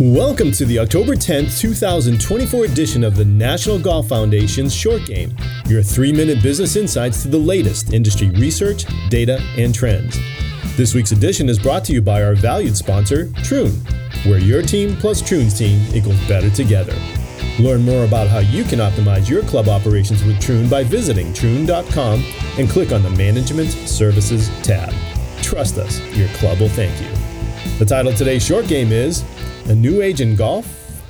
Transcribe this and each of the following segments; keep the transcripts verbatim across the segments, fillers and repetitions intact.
Welcome to the October tenth, twenty twenty-four edition of the National Golf Foundation's Short Game, your three-minute business insights to the latest industry research, data, and trends. This week's edition is brought to you by our valued sponsor, Troon, where your team plus Troon's team equals better together. Learn more about how you can optimize your club operations with Troon by visiting troon dot com and click on the Management Services tab. Trust us, your club will thank you. The title of today's short game is A New Age in Golf?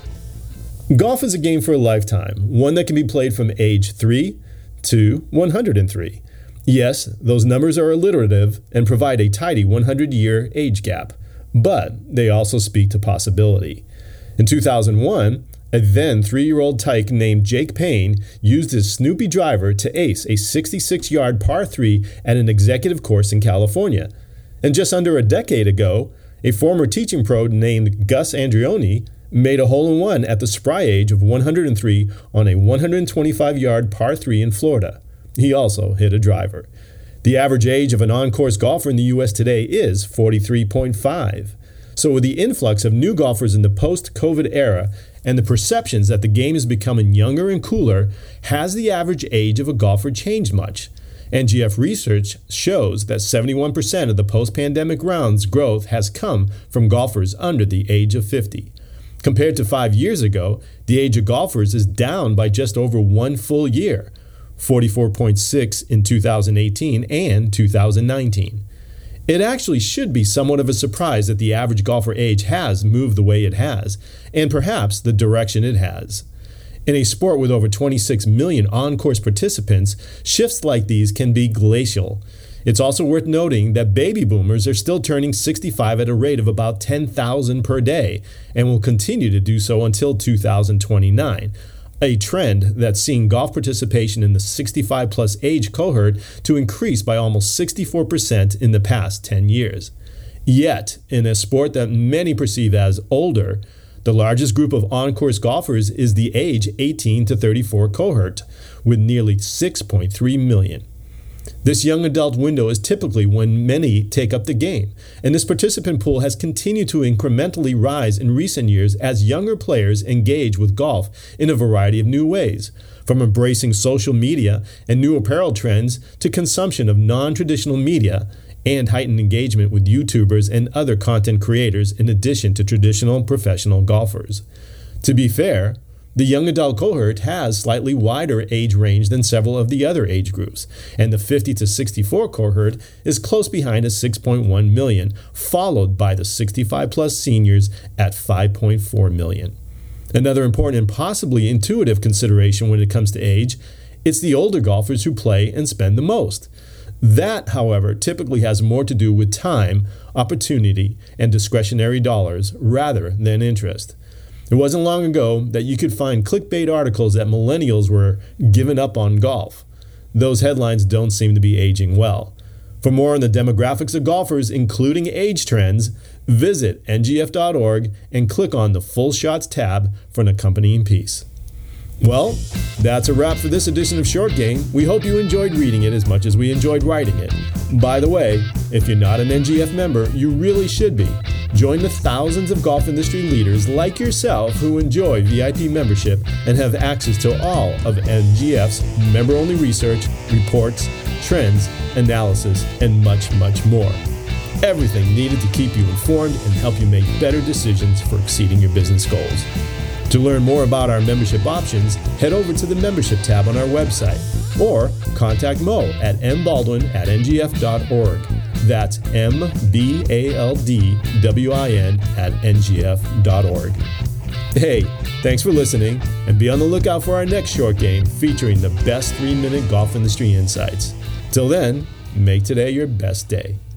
Golf is a game for a lifetime, one that can be played from age three to one hundred three. Yes, those numbers are alliterative and provide a tidy one hundred year age gap, but they also speak to possibility. In two thousand one, a then three-year-old tyke named Jake Payne used his Snoopy driver to ace a sixty-six yard par three at an executive course in California. And just under a decade ago, a former teaching pro named Gus Andreoni made a hole-in-one at the spry age of one hundred three on a one hundred twenty-five yard par three in Florida. He also hit a driver. The average age of an on-course golfer in the U S today is forty-three point five. So with the influx of new golfers in the post-COVID era and the perceptions that the game is becoming younger and cooler, has the average age of a golfer changed much? N G F research shows that seventy-one percent of the post-pandemic rounds growth has come from golfers under the age of fifty. Compared to five years ago, the age of golfers is down by just over one full year, forty-four point six in two thousand eighteen and two thousand nineteen. It actually should be somewhat of a surprise that the average golfer age has moved the way it has, and perhaps the direction it has. In a sport with over twenty-six million on-course participants, shifts like these can be glacial. It's also worth noting that baby boomers are still turning sixty-five at a rate of about ten thousand per day, and will continue to do so until two thousand twenty-nine, a trend that's seen golf participation in the sixty-five plus age cohort to increase by almost sixty-four percent in the past ten years. Yet, in a sport that many perceive as older, the largest group of on-course golfers is the age eighteen to thirty-four cohort, with nearly six point three million. This young adult window is typically when many take up the game, and this participant pool has continued to incrementally rise in recent years as younger players engage with golf in a variety of new ways, from embracing social media and new apparel trends to consumption of non-traditional media and heightened engagement with YouTubers and other content creators in addition to traditional professional golfers. To be fair, the young adult cohort has slightly wider age range than several of the other age groups, and the fifty to sixty-four cohort is close behind at six point one million, followed by the sixty-five plus seniors at five point four million. Another important and possibly intuitive consideration when it comes to age, it's the older golfers who play and spend the most. That, however, typically has more to do with time, opportunity, and discretionary dollars rather than interest. It wasn't long ago that you could find clickbait articles that millennials were giving up on golf. Those headlines don't seem to be aging well. For more on the demographics of golfers, including age trends, visit N G F dot org and click on the Full Shots tab for an accompanying piece. Well, that's a wrap for this edition of Short Game. We hope you enjoyed reading it as much as we enjoyed writing it. By the way, if you're not an N G F member, you really should be. Join the thousands of golf industry leaders like yourself who enjoy V I P membership and have access to all of N G F's member-only research, reports, trends, analysis, and much, much more. Everything needed to keep you informed and help you make better decisions for exceeding your business goals. To learn more about our membership options, head over to the membership tab on our website or contact Mo at mbaldwin at N G F dot org. That's M B A L D W I N at N G F dot org. Hey, thanks for listening, and be on the lookout for our next short game featuring the best three-minute golf industry insights. Till then, make today your best day.